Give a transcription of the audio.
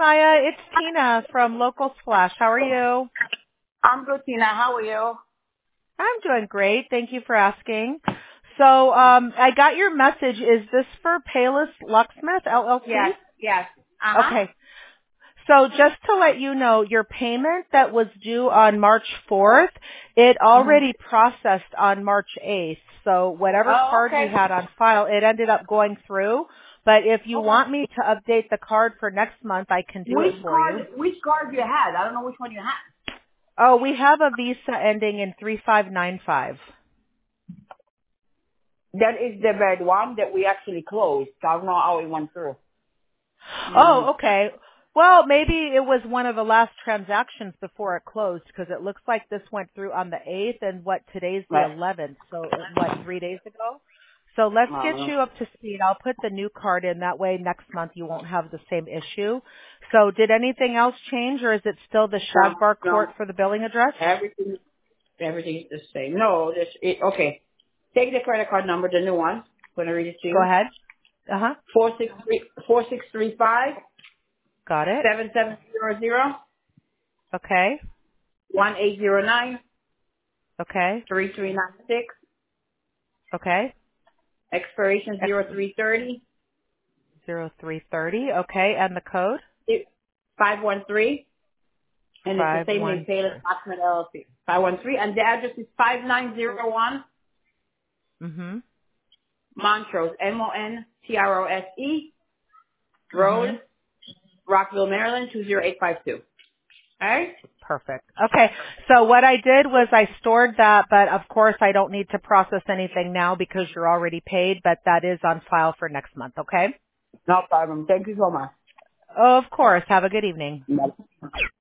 Maya. It's Tina from Local Splash. How are you? I'm good, Tina. How are you? I'm doing great. Thank you for asking. So, I got your message. Is this for Payless Lucksmith, LLC? Yes. Uh-huh. Okay. So just to let you know, your payment that was due on March 4th, it Mm-hmm. already processed on March 8th. So whatever Oh, card we okay. had on file, it ended up going through. But if you Okay. want me to update the card for next month, I can do it for you. Which card you had? I don't know which one you had. Oh, we have a Visa ending in 3595. That is the red one that we actually closed. I don't know how it went through. Mm. Oh, okay. Well, maybe it was one of the last transactions before it closed because it looks like this went through on the 8th and today's the Right. 11th. So 3 days ago? So let's get Uh, you up to speed. I'll put the new card in. That way next month you won't have the same issue. So did anything else change or is it still the Shagbar no. Court for the billing address? Everything is the same. No, okay. Take the credit card number, the new one. I'm going to read it to Go you. ahead. Uh-huh. 4635 Got it. 7700 Okay. 1809 Okay. 3396. Okay. Expiration 0330 0330. Okay. And the code? 513. And it's the same name, 513. Payless Locksmith LLC. 513. And the address is 5901 Mm-hmm. Montrose, Montrose Mm-hmm. Road, Rockville, Maryland, 20852. All right? Perfect. Okay. So what I did was I stored that, but of course I don't need to process anything now because you're already paid, but that is on file for next month, okay? No problem. Thank you so much. Of course. Have a good evening. Bye.